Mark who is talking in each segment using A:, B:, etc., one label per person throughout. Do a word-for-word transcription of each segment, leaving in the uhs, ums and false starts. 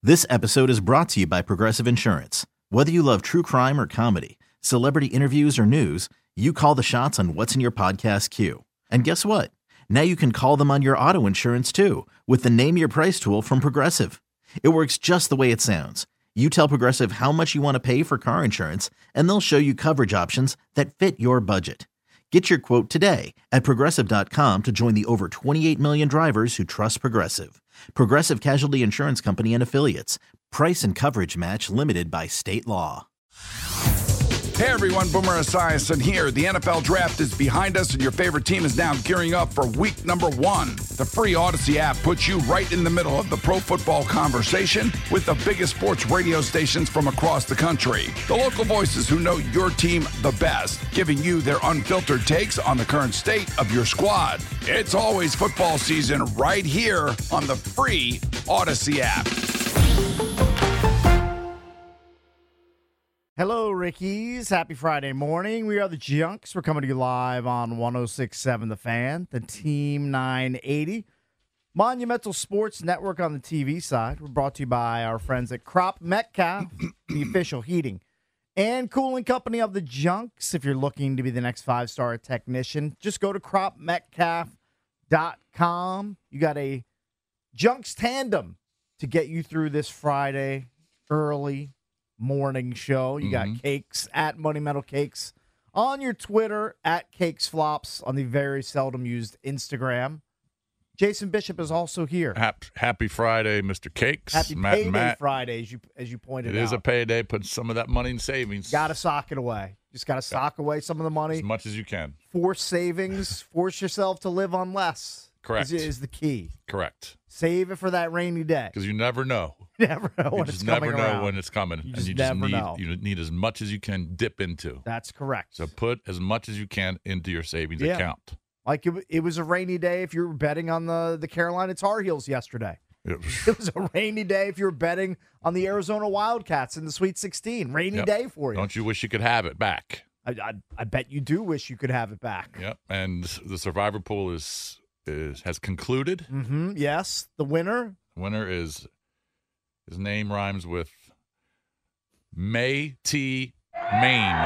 A: This episode is brought to you by Progressive Insurance. Whether you love true crime or comedy, celebrity interviews or news, you call the shots on what's in your podcast queue. And guess what? Now you can call them on your auto insurance too with the Name Your Price tool from Progressive. It works just the way it sounds. You tell Progressive how much you want to pay for car insurance, and they'll show you coverage options that fit your budget. Get your quote today at Progressive dot com to join the over twenty-eight million drivers who trust Progressive. Progressive Casualty Insurance Company and Affiliates. Price and coverage match limited by state law.
B: Hey everyone, Boomer Esiason here. The N F L Draft is behind us and your favorite team is now gearing up for week number one. The free Odyssey app puts you right in the middle of the pro football conversation with the biggest sports radio stations from across the country. The local voices who know your team the best, giving you their unfiltered takes on the current state of your squad. It's always football season right here on the free Odyssey app.
C: Hello, Rickies. Happy Friday morning. We are the Junks. We're coming to you live on one oh six point seven The Fan, the Team nine eighty. Monumental Sports Network on the T V side. We're brought to you by our friends at Crop Metcalf, the official heating and cooling company of the Junks. If you're looking to be the next five-star technician, just go to crop metcalf dot com. You got a Junks tandem to get you through this Friday early morning show. You got mm-hmm. Cakes at Money Metal Cakes on your Twitter, at Cakes Flops on the very seldom used Instagram. Jason Bishop is also here.
D: Happy, happy Friday, Mister Cakes.
C: Happy
D: Matt
C: payday
D: Matt.
C: Friday, as you as you pointed
D: it
C: out.
D: It is a payday. Put some of that money in savings.
C: Got to sock it away. Just got to sock yeah. away some of the money.
D: As much as you can.
C: Force savings. Force yourself to live on less.
D: Correct.
C: Is, is the key.
D: Correct.
C: Save it for that rainy day.
D: Because you never know.
C: You never know when
D: you
C: it's
D: just
C: coming
D: never know
C: around.
D: when it's coming.
C: You
D: and
C: just
D: you just
C: never
D: need
C: know.
D: you need as much as you can dip into.
C: That's correct.
D: So put as much as you can into your savings
C: yeah.
D: account.
C: Like it, it was a rainy day if you were betting on the, the Carolina Tar Heels yesterday. It was, it was a rainy day if you were betting on the Arizona Wildcats in the Sweet sixteen. Rainy
D: yep.
C: day for you.
D: Don't you wish you could have it back?
C: I, I, I bet you do wish you could have it back.
D: Yep. And the Survivor Pool is is has concluded.
C: Mm-hmm. Yes. The winner.
D: The winner is his name rhymes with May T. Maine.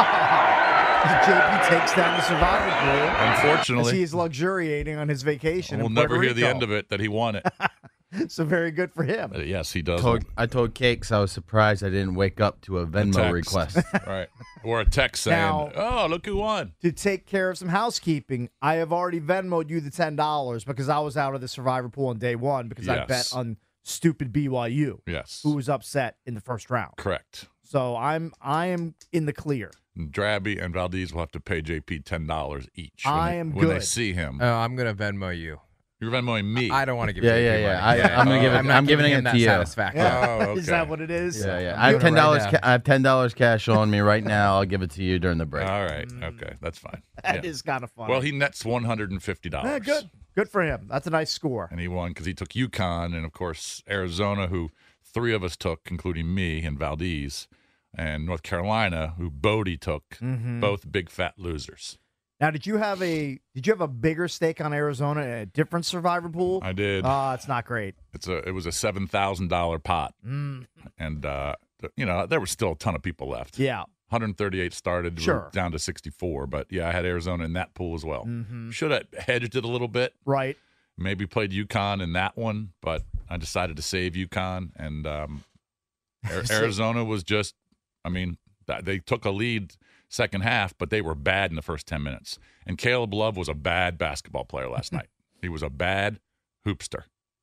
C: J P takes down the Survivor Pool.
D: Unfortunately.
C: As he is luxuriating on his vacation.
D: We'll
C: in
D: never
C: Puerto
D: hear
C: Rico.
D: the end of it that he won it.
C: So very good for him.
D: Uh, yes, he does.
E: Told, I told Cakes I was surprised I didn't wake up to a Venmo
D: a
E: request.
D: Right. Or a text saying,
C: now,
D: oh, look who won.
C: To take care of some housekeeping, I have already Venmoed you the ten dollars because I was out of the Survivor Pool on day one because
D: yes.
C: I bet on stupid B Y U.
D: Yes.
C: Who was upset in the first round.
D: Correct.
C: So I'm I am in the clear.
D: Drabby and Valdez will have to pay J P ten dollars each. When
C: I
D: they,
C: am
D: when
C: good.
D: they see him.
F: Oh, I'm going to Venmo you.
D: You're Venmoing me.
F: I don't want to give
E: Yeah,
F: you
E: yeah,
F: money.
E: yeah. I,
F: yeah.
E: I'm gonna
D: Oh.
E: give it.
F: I'm,
E: I'm,
F: not
E: giving
F: him
E: it
F: that
E: to you.
F: satisfaction.
D: Oh, okay.
C: Is that what it is?
E: Yeah, yeah.
F: I'm
E: I have
F: doing
E: ten
F: it right
E: dollars.
F: now.
E: ca- I have ten dollars cash on me right now. I'll give it to you during the break.
D: All right. Okay. That's fine.
C: That
D: Yeah.
C: is kind of fun.
D: Well, he nets one hundred fifty dollars.
C: Yeah, good. Good for him. That's a nice score.
D: And he won because he took UConn and, of course, Arizona, who three of us took, including me and Valdez, and North Carolina, who Bodie took,
C: Mm-hmm.
D: both big fat losers.
C: Now, did you have a did you have a bigger stake on Arizona in a different Survivor Pool?
D: I did.
C: Oh, it's not great.
D: It's a. It was a seven thousand dollar pot,
C: Mm.
D: and uh, th- you know there was still a ton of people left.
C: Yeah.
D: one hundred thirty-eight started,
C: Sure.
D: we're down to sixty-four. But yeah, I had Arizona in that pool as well.
C: Mm-hmm.
D: Should have hedged it a little bit.
C: Right.
D: Maybe played UConn in that one, but I decided to save UConn, and um, Ar- Arizona was just. I mean, th- they took a lead second half, but they were bad in the first ten minutes. And Caleb Love was a bad basketball player last night. He was a bad hoopster.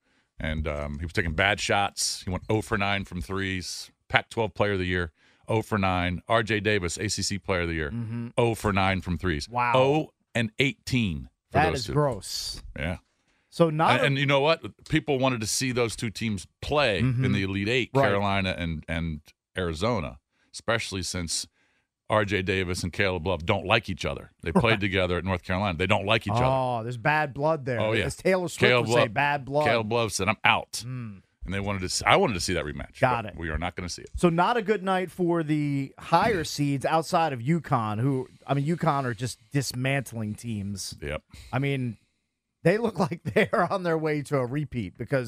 D: And um, he was taking bad shots. He went zero for nine from threes. Pac twelve player of the year, zero for nine. R J Davis, A C C player of the year,
C: Mm-hmm.
D: zero for nine from threes.
C: Wow.
D: zero and eighteen for
C: That
D: those
C: is
D: two.
C: gross.
D: Yeah.
C: So not
D: And,
C: a-
D: and you know what? People wanted to see those two teams play
C: Mhm.
D: in the Elite Eight,
C: Right.
D: Carolina and, and Arizona, especially since R J Davis and Caleb Love don't like each other. They played
C: Right.
D: together at North Carolina. They don't like each other.
C: Oh, there's bad blood there.
D: Oh, yeah.
C: As Taylor Swift
D: Caleb
C: would say,
D: Love-
C: bad blood.
D: Caleb Love said, I'm out.
C: Mm.
D: And they wanted to see, I wanted to see that rematch.
C: Got
D: but
C: it.
D: We are not going to see it.
C: So not a good night for the higher seeds outside of UConn, who, I mean, UConn are just dismantling teams.
D: Yep.
C: I mean, they look like they're on their way to a repeat because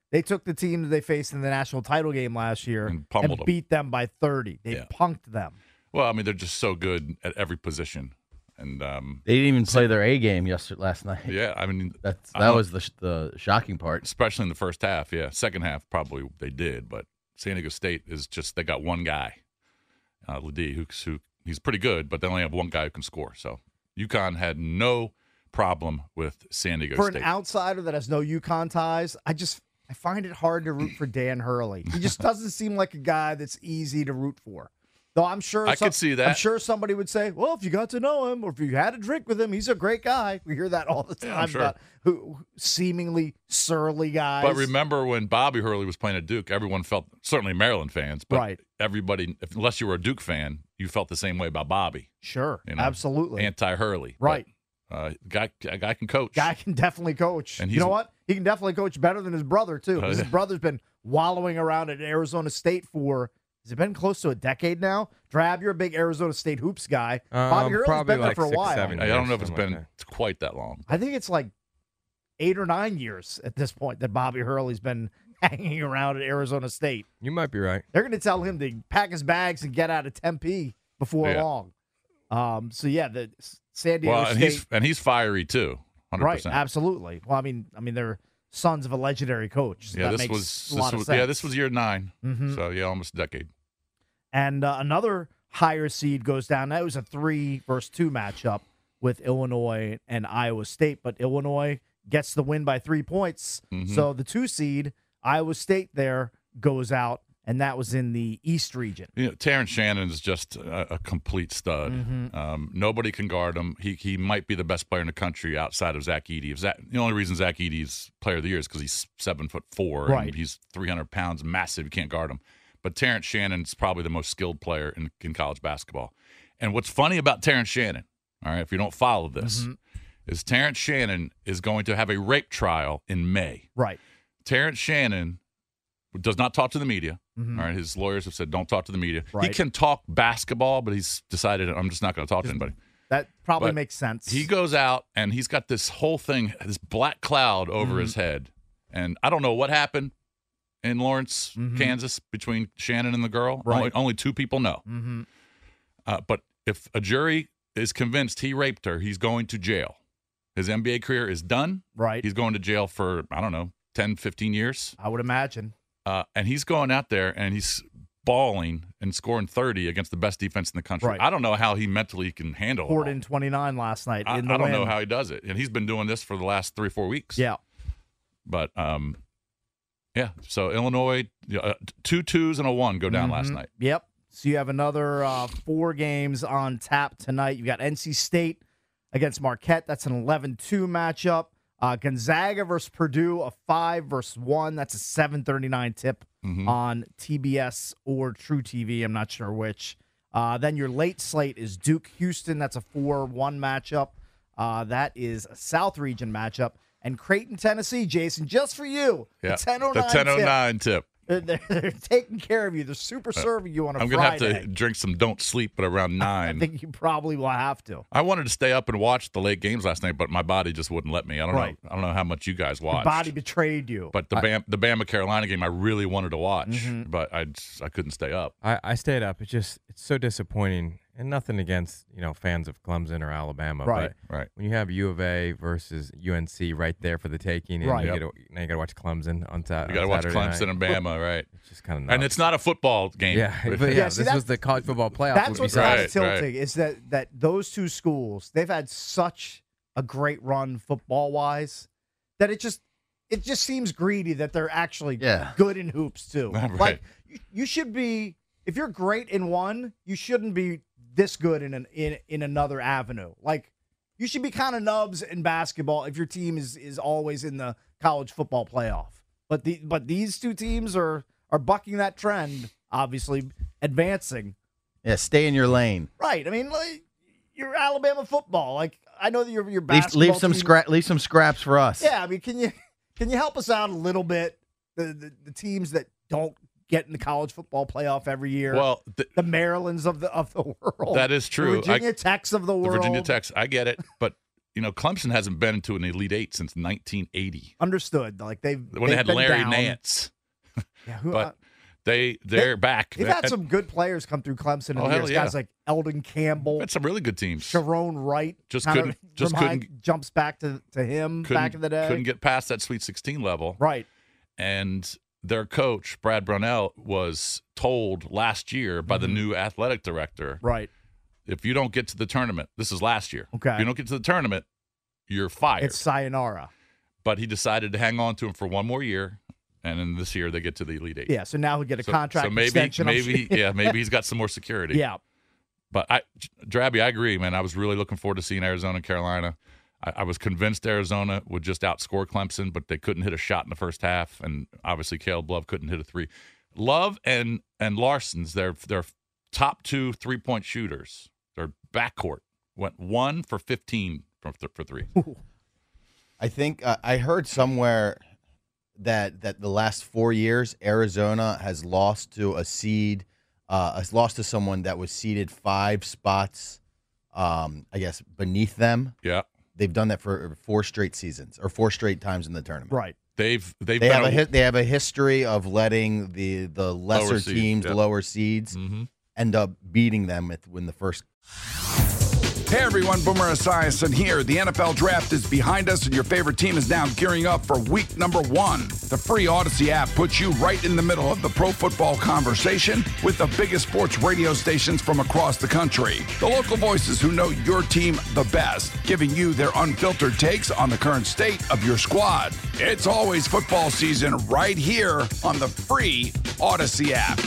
C: They took the team that they faced in the national title game last year
D: And pummeled them.
C: beat them by thirty. They
D: Yeah.
C: punked them.
D: Well, I mean, they're just so good at every position. And, um,
E: They didn't even play their A game yesterday last night.
D: yeah, I mean,
E: That's
D: I
E: that
D: don't-
E: was the sh- the shocking part.
D: especially in the first half. Yeah, second half probably they did, but San Diego State is just they got one guy, uh, Ledee, who, who he's pretty good, but they only have one guy who can score. So UConn had no problem with San Diego
C: For
D: State.
C: an outsider that has no UConn ties, I just I find it hard to root for Dan Hurley. He just doesn't seem like a guy that's easy to root for. Though I'm sure
D: I
C: some-
D: could see that.
C: I'm sure somebody would say, "Well, if you got to know him, or if you had a drink with him, he's a great guy." We hear that all the time
D: Yeah, I'm sure.
C: about who seemingly surly guys.
D: But remember when Bobby Hurley was playing at Duke, everyone felt, certainly Maryland fans, but
C: Right.
D: everybody, if, unless you were a Duke fan, you felt the same way about Bobby.
C: sure,
D: You know,
C: absolutely,
D: Anti-Hurley.
C: right.
D: But, uh, guy, a guy can coach.
C: Guy can definitely coach.
D: And
C: You
D: he's-
C: know what? He can definitely coach better than his brother too. 'cause
D: Oh,
C: His
D: yeah.
C: brother's been wallowing around at Arizona State for. Has it been close to a decade now? Drab, you're a big Arizona State hoops guy. Bobby
F: Um,
C: Hurley's
F: probably
C: been there
F: like
C: for a
F: six,
C: while.
F: seven
D: I don't know if it's
F: something
D: been
F: like
D: quite that long.
C: I think it's like eight or nine years at this point that Bobby Hurley's been hanging around at Arizona State.
F: You might be right.
C: They're going to tell him to pack his bags and get out of Tempe before
D: Yeah.
C: long. Um, so yeah, the San Diego
D: Well, and
C: State,
D: he's and he's fiery too, hundred
C: right?
D: percent.
C: Absolutely. Well, I mean, I mean, they're sons of a legendary coach. So
D: Yeah,
C: that
D: this
C: makes
D: was
C: a
D: this
C: lot
D: was
C: of sense.
D: yeah this was year nine,
C: Mhm.
D: so yeah, almost a decade.
C: And uh, another higher seed goes down. That was a three versus two matchup with Illinois and Iowa State, but Illinois gets the win by three points.
D: Mhm.
C: So the two seed, Iowa State, there goes out, and that was in the East region.
D: You know, Terrence Shannon is just a, a complete stud.
C: Mm-hmm.
D: Um, nobody can guard him. He he might be the best player in the country outside of Zach Edey. If Zach, the only reason Zach Edey's player of the year is because he's seven foot four
C: Right.
D: and he's three hundred pounds, massive. You can't guard him. But Terrence Shannon's probably the most skilled player in, in college basketball. And what's funny about Terrence Shannon, all right, if you don't follow this,
C: Mm-hmm.
D: is Terrence Shannon is going to have a rape trial in May.
C: Right.
D: Terrence Shannon does not talk to the media.
C: Mhm.
D: All right, his lawyers have said don't talk to the media. He
C: Right.
D: can talk basketball, but he's decided I'm just not going to talk to anybody.
C: That probably
D: But
C: makes sense.
D: He goes out and he's got this whole thing, this black cloud over
C: Mm-hmm.
D: his head, and I don't know what happened in Lawrence,
C: Mhm.
D: Kansas, between Shannon and the girl.
C: Right.
D: Only, only two people know.
C: Mm-hmm.
D: Uh, but if a jury is convinced he raped her, he's going to jail. His N B A career is done.
C: Right.
D: He's going to jail for I don't know ten, fifteen years.
C: I would imagine.
D: Uh, and he's going out there and he's balling and scoring thirty against the best defense in the country.
C: Right.
D: I don't know how he mentally can handle it.
C: Poured
D: all.
C: in twenty-nine last night
D: I,
C: in the
D: I don't know
C: win.
D: how he does it. And he's been doing this for the last three, four weeks.
C: Yeah.
D: But, um, yeah, so Illinois, uh, two twos and a one go down last
C: Mhm.
D: night.
C: Yep. So you have another uh, four games on tap tonight. You've got N C State against Marquette. That's an eleven two matchup. Uh, Gonzaga versus Purdue, a five versus one. That's a seven thirty-nine tip
D: Mhm.
C: on T B S or True T V. I'm not sure which. Uh, then your late slate is Duke Houston. That's a four one matchup. Uh, that is a South Region matchup. And Creighton, Tennessee, Jason, just for you.
D: Yeah.
C: The ten oh
D: The
C: nine
D: ten oh nine tip.
C: They're, they're, they're taking care of you. They're super serving you on a
D: I'm going to
C: Friday.
D: have to drink some Don't Sleep, but around
C: I
D: nine.
C: think you probably will have to.
D: I wanted to stay up and watch the late games last night, but my body just wouldn't let me. I don't
C: Right.
D: know. I don't know how much you guys
C: Your
D: watched.
C: body betrayed you.
D: But the Bam, the Bama Carolina game, I really wanted to watch,
C: Mhm.
D: but I just, I couldn't stay up.
F: I, I stayed up. It's just it's so disappointing, and nothing against you know fans of Clemson or Alabama,
C: Right.
F: But
D: Right.
F: when you have U of A versus U N C right there for the taking, and
C: Right.
F: you
D: Yep.
F: get to, now you got to watch Clemson on, ta-
D: You got to
F: on
D: watch
F: Saturday
D: Clemson
F: night.
D: and Bama, right?
F: It's just kind of
D: And it's not a football game.
F: yeah, but yeah,
C: Yeah, see,
F: this
C: that-
F: was the college football playoff.
C: That's
F: would be
C: what's
F: sad.
C: kind
D: Right,
C: of tilting
D: right.
C: is that that those two schools, they've had such a great run football wise that it just it just seems greedy that they're actually
E: Yeah.
C: good in hoops too.
D: Right.
C: Like you, you should be if you're great in one, you shouldn't be this good in an in in another avenue. Like you should be kind of nubs in basketball if your team is is always in the college football playoff. But the but these two teams are are bucking that trend, obviously advancing.
E: Yeah, stay in your lane.
C: Right. I mean, like, you're Alabama football. Like I know that you're your
E: Leave,
C: basketball
E: leave some
C: team-
E: scrap. Leave some scraps for us.
C: Yeah, I mean, can you can you help us out a little bit? The the, the teams that don't get in the college football playoff every year.
D: Well, th-
C: the Marylands of the of the world.
D: that is
C: The
D: true.
C: Virginia
D: I,
C: Techs of the
D: the
C: world.
D: Virginia Techs, I get it, but you know, Clemson hasn't been into an Elite Eight since nineteen eighty.
C: Understood. Like they've
D: When they
C: they've
D: had
C: been
D: Larry
C: down.
D: Nance.
C: Yeah, who,
D: But
C: uh,
D: they, they're
C: they-
D: back.
C: they've had some good players come through Clemson in
D: Oh,
C: the
D: hell
C: years.
D: yeah.
C: Guys like Eldon Campbell,
D: Had some really good teams.
C: Sharon Wright.
D: Just
C: kind of
D: couldn't- just
C: remind-
D: couldn't-
C: jumps back to, to him
D: Couldn't,
C: back in the day.
D: couldn't get past that Sweet sixteen level.
C: right.
D: And their coach, Brad Brownell, was told last year by
C: Mm-hmm.
D: the new athletic director,
C: Right.
D: if you don't get to the tournament, this is last year.
C: Okay.
D: If you don't get to the tournament, you're fired.
C: It's sayonara.
D: But he decided to hang on to him for one more year, and then this year they get to the Elite Eight.
C: Yeah. So now he'll get a
D: So,
C: contract
D: so maybe,
C: extension. I'm
D: maybe,
C: sure.
D: yeah, maybe he's got some more security.
C: Yeah.
D: But I, Drabby, I agree, man. I was really looking forward to seeing Arizona and Carolina. I, I was convinced Arizona would just outscore Clemson, but they couldn't hit a shot in the first half, and obviously Caleb Love couldn't hit a three. Love and and Larson's their their top two three point shooters. Their backcourt went one for fifteen for for three.
E: I think uh, I heard somewhere that that the last four years Arizona has lost to a seed, uh, has lost to someone that was seeded five spots, um, I guess beneath them.
D: Yeah,
E: They've done that for four straight seasons or four straight times in the tournament.
C: Right.
D: they've they've
E: They
D: been
E: have a
D: a,
E: hi- they have a history of letting the the lesser
D: Lower seeds,
E: teams,
D: yeah.
E: the lower seeds,
D: Mhm.
E: end up beating them at, when the first.
B: Hey everyone, Boomer Esiason here. The N F L Draft is behind us and your favorite team is now gearing up for week number one. The free Odyssey app puts you right in the middle of the pro football conversation with the biggest sports radio stations from across the country. The local voices who know your team the best, giving you their unfiltered takes on the current state of your squad. It's always football season right here on the free Odyssey app.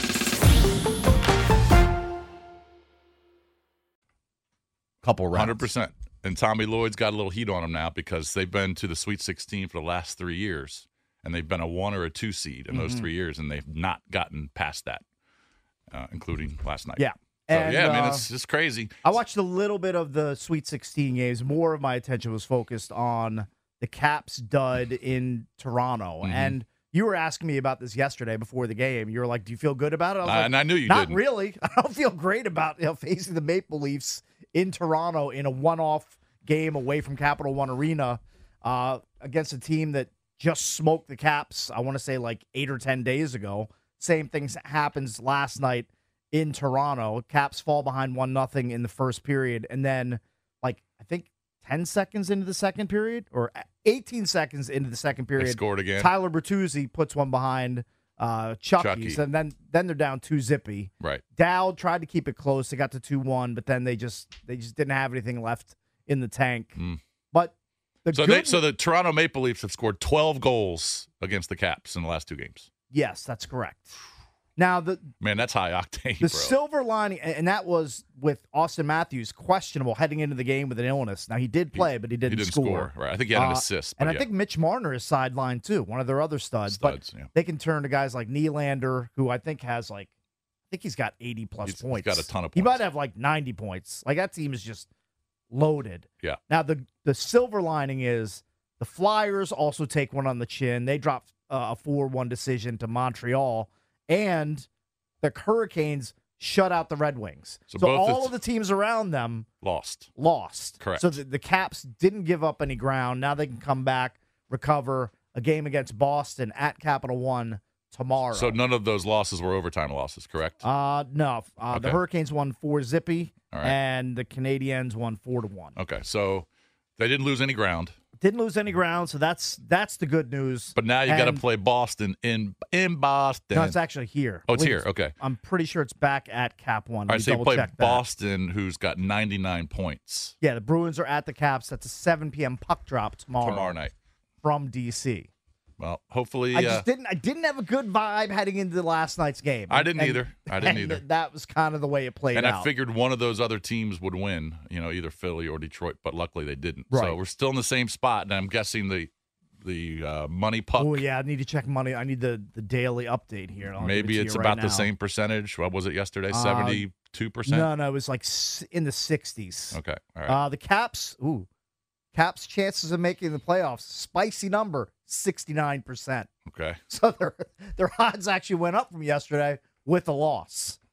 E: Couple rounds.
D: one hundred percent. And Tommy Lloyd's got a little heat on him now because they've been to the Sweet sixteen for the last three years, and they've been a one or a two seed in those three years, and they've not gotten past that, uh, including last night.
C: Yeah.
D: So,
C: And,
D: yeah, man,
C: uh,
D: it's just crazy.
C: I watched a little bit of the Sweet sixteen games. More of my attention was focused on the Caps dud in Toronto.
D: Mhm.
C: And you were asking me about this yesterday before the game. You were like, do you feel good about it? I was
D: Uh,
C: like,
D: and I knew you
C: not
D: didn't.
C: really. I don't feel great about you know, facing the Maple Leafs in Toronto in a one-off game away from Capital One Arena uh, against a team that just smoked the Caps, I want to say like eight or ten days ago. Same thing happens last night in Toronto. Caps fall behind one nothing in the first period, and then like I think ten seconds into the second period or eighteen seconds into the second
D: They
C: period,
D: scored again.
C: Tyler Bertuzzi puts one behind uh, Chucky's,
D: Chucky.
C: and then then they're down two zippy.
D: Right.
C: Dowd tried to keep it close. They got to two one, but then they just they just didn't have anything left in the tank.
D: Mm.
C: But the
D: So,
C: good,
D: they, so the Toronto Maple Leafs have scored twelve goals against the Caps in the last two games.
C: yes, that's correct. Now the
D: Man, that's high octane,
C: the
D: bro.
C: silver lining, and that was with Austin Matthews questionable heading into the game with an illness. Now he did play, but he didn't,
D: he didn't
C: score.
D: score. Right. I think he had an
C: Uh,
D: assist.
C: And
D: but
C: I
D: yeah.
C: think Mitch Marner is sidelined too, one of their other studs.
D: Studs,
C: but
D: yeah.
C: they can turn to guys like Nylander, who I think has like, I think he's got eighty plus
D: He's- he's
C: points.
D: got a ton of
C: He
D: points.
C: might have like ninety points. Like that team is just loaded.
D: Yeah.
C: Now the the silver lining is the Flyers also take one on the chin. They drop uh, a four one decision to Montreal, and the Hurricanes shut out the Red Wings.
D: So
C: So,
D: both
C: all
D: the-
C: of the teams around them
D: lost.
C: lost.
D: Correct.
C: So the, the Caps didn't give up any ground. Now they can come back, recover. A game against Boston at Capital One tomorrow.
D: So none of those losses were overtime losses, correct?
C: uh no, uh, the
D: Okay.
C: Hurricanes won four zippy,
D: All right.
C: and the Canadiens won four to one.
D: Okay, so they didn't lose any ground,
C: Didn't lose any ground, so that's that's the good news.
D: but now you got to
C: And-
D: play Boston in in Boston.
C: No, it's actually here.
D: oh, it's
C: I
D: here.
C: believe
D: Okay.
C: I'm pretty sure it's back at Cap One.
D: All
C: Let
D: right,
C: me
D: so you
C: double
D: play
C: check that.
D: Boston, who's got ninety-nine points
C: Yeah, the Bruins are at the Caps. That's a seven p.m. puck drop tomorrow,
D: tomorrow night.
C: from D C.
D: Well, hopefully,
C: I
D: uh,
C: just didn't. I didn't have a good vibe heading into last night's game.
D: I didn't
C: And-
D: either. I didn't
C: and
D: either.
C: That was kind of the way it played
D: and
C: out.
D: I figured one of those other teams would win, you know, either Philly or Detroit, but luckily they didn't.
C: Right.
D: So we're still in the same spot, and I'm guessing the the uh, money puck.
C: Oh yeah, I need to check money. I need the the daily update here. I'll give it
D: Maybe
C: to
D: it's
C: you right
D: about the
C: now.
D: same percentage. What was it yesterday?
C: Uh,
D: Seventy-two percent.
C: No, no, it was like s- in the sixties.
D: Okay. All right.
C: Uh, the Caps, ooh, Caps' chances of making the playoffs, spicy number, sixty-nine percent.
D: okay.
C: So their their odds actually went up from yesterday with a loss.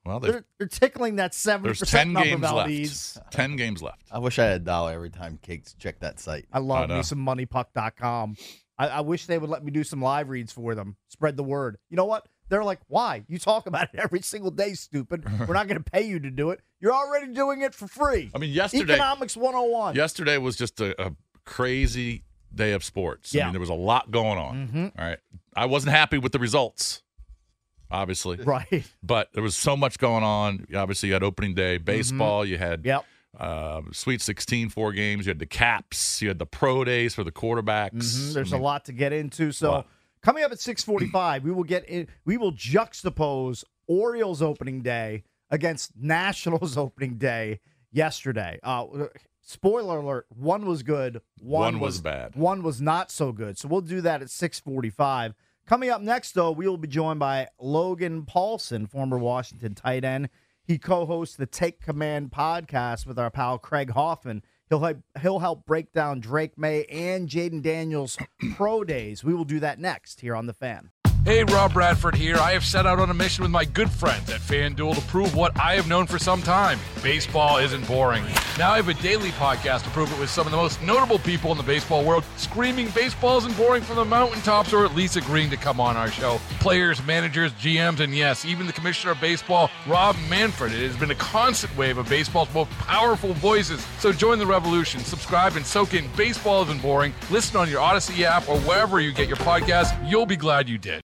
D: Well, there's,
C: They're, they're tickling that seventy
D: there's
C: percent
D: ten
C: number,
D: games
C: Valdez.
D: left. ten games left.
E: I wish I had a dollar every time Cakes check that site.
C: I love
D: I know.
C: me some money puck dot com. I, I wish they would let me do some live reads for them. Spread the word. You know what? They're like, why? You talk about it every single day, stupid. We're not going to pay you to do it. You're already doing it for free.
D: I mean, yesterday,
C: Economics one oh one.
D: yesterday was just a, a crazy day of sports. I
C: Yeah.
D: mean, there was a lot going on.
C: Mhm.
D: All right. I wasn't happy with the results, obviously.
C: Right.
D: But there was so much going on. Obviously, you had opening day baseball. You had
C: Yep.
D: uh, Sweet sixteen, four games. You had the caps. You had the pro days for the quarterbacks.
C: Mhm. There's
D: I mean,
C: a lot to get into. So
D: lot.
C: coming up at six forty-five, we will get in, we will juxtapose Orioles opening day against Nationals opening day yesterday. Uh, spoiler alert: one was good, one,
D: One was bad.
C: one was not so good. So we'll do that at six forty-five. Coming up next, though, we will be joined by Logan Paulson, former Washington tight end. He co-hosts the Take Command podcast with our pal Craig Hoffman. He'll help, he'll help break down Drake May and Jaden Daniels' pro days. We will do that next here on The Fan.
G: Hey, Rob Bradford here. I have set out on a mission with my good friends at FanDuel to prove what I have known for some time. Baseball isn't boring. Now I have a daily podcast to prove it with some of the most notable people in the baseball world, screaming baseball isn't boring from the mountaintops, or at least agreeing to come on our show. Players, managers, G Ms, and yes, even the commissioner of baseball, Rob Manfred. It has been a constant wave of baseball's most powerful voices. So join the revolution. Subscribe and soak in Baseball Isn't Boring. Listen on your Odyssey app or wherever you get your podcasts. You'll be glad you did.